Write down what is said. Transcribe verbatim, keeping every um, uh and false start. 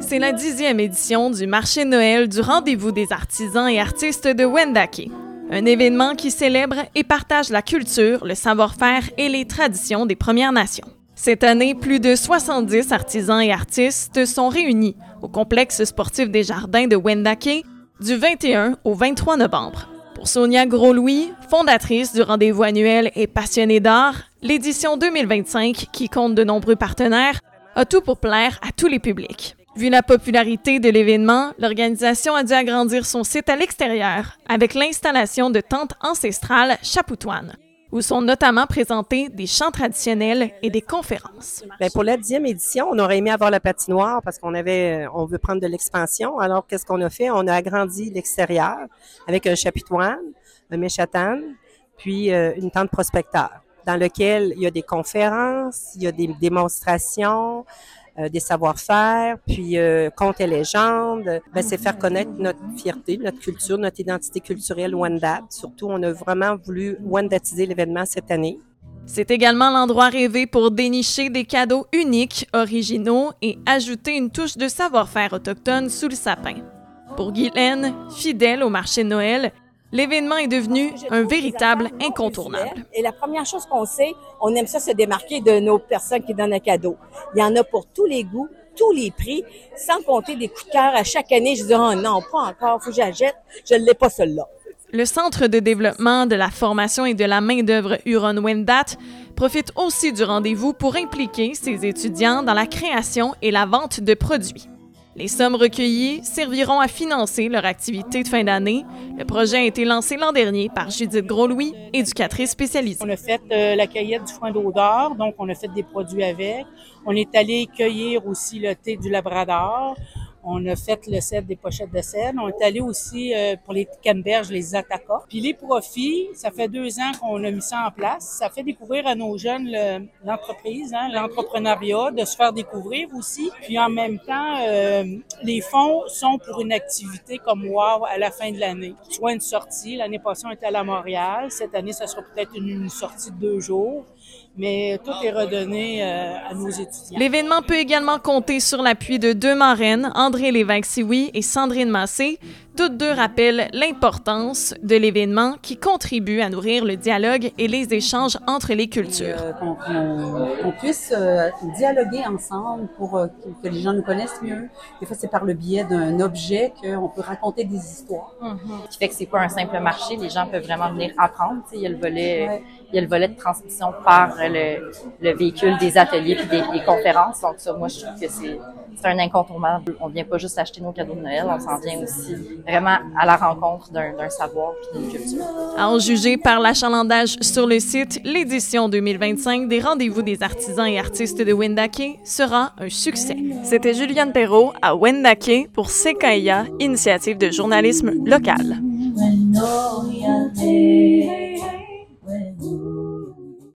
c'est la dixième édition du marché de Noël du Rendez-vous des artisans et artistes de Wendake. Un événement qui célèbre et partage la culture, le savoir-faire et les traditions des Premières Nations. Cette année, plus de soixante-dix artisans et artistes sont réunis au complexe sportif des Jardins de Wendake du vingt et un au vingt-trois novembre. Pour Sonia Gros-Louis, fondatrice du rendez-vous annuel et passionnée d'art, l'édition deux mille vingt-cinq, qui compte de nombreux partenaires, a tout pour plaire à tous les publics. Vu la popularité de l'événement, l'organisation a dû agrandir son site à l'extérieur avec l'installation de tentes ancestrales chapoutoines, où sont notamment présentés des chants traditionnels et des conférences. Bien, pour la dixième édition, on aurait aimé avoir la patinoire parce qu'on avait, on veut prendre de l'expansion. Alors, qu'est-ce qu'on a fait? On a agrandi l'extérieur avec un chapoutoine, un méchatane, puis euh, une tente prospecteur, dans lequel il y a des conférences, il y a des démonstrations, euh, des savoir-faire, puis euh, contes et légendes. Ben, c'est faire connaître notre fierté, notre culture, notre identité culturelle Wendat. Surtout, on a vraiment voulu Wendatiser l'événement cette année. C'est également l'endroit rêvé pour dénicher des cadeaux uniques, originaux et ajouter une touche de savoir-faire autochtone sous le sapin. Pour Guylaine, fidèle au marché de Noël, l'événement est devenu un véritable incontournable. Et la première chose qu'on sait, on aime ça se démarquer de nos personnes qui donnent un cadeau. Il y en a pour tous les goûts, tous les prix, sans compter des coups de cœur à chaque année. Je dis, oh non, pas encore, faut que j'achète, je ne l'ai pas celle-là. Le Centre de développement de la formation et de la main-d'œuvre Huron-Wendat profite aussi du rendez-vous pour impliquer ses étudiants dans la création et la vente de produits. Les sommes recueillies serviront à financer leur activité de fin d'année. Le projet a été lancé l'an dernier par Judith Gros-Louis, éducatrice spécialisée. On a fait euh, la cueillette du foin d'odeur, donc on a fait des produits avec. On est allé cueillir aussi le thé du Labrador. On a fait le cèdre des pochettes de cèdre. On est allé aussi euh, pour les canneberges, les atacas. Puis les profits, ça fait deux ans qu'on a mis ça en place. Ça fait découvrir à nos jeunes le, l'entreprise, hein, l'entrepreneuriat, de se faire découvrir aussi. Puis en même temps, euh, les fonds sont pour une activité comme WOW à la fin de l'année. Soit une sortie. L'année passée, on était allé à Montréal. Cette année, ça sera peut-être une, une sortie de deux jours. Mais tout est redonné euh, à nos étudiants. L'événement peut également compter sur l'appui de deux marraines, André Lévesque-Sioui et Sandrine Massé. Toutes deux rappellent l'importance de l'événement qui contribue à nourrir le dialogue et les échanges entre les cultures. Euh, qu'on, qu'on, qu'on puisse euh, dialoguer ensemble pour euh, que les gens nous connaissent mieux. Des fois, c'est par le biais d'un objet qu'on peut raconter des histoires. Mm-hmm. Qui fait que c'est pas un simple marché. Les gens peuvent vraiment venir apprendre. Tu sais, il y a le volet, ouais. il y a le volet de transmission par le, le véhicule des ateliers puis des, des conférences. Donc ça, moi, je trouve que c'est, c'est un incontournable. On vient pas juste acheter nos cadeaux de Noël, on s'en vient aussi vraiment à la rencontre d'un, d'un savoir puis d'une culture. À en juger par l'achalandage sur le site, l'édition deux mille vingt-cinq des Rendez-vous des artisans et artistes de Wendake sera un succès. C'était Juliane Perrault à Wendake pour C K I A, initiative de journalisme local.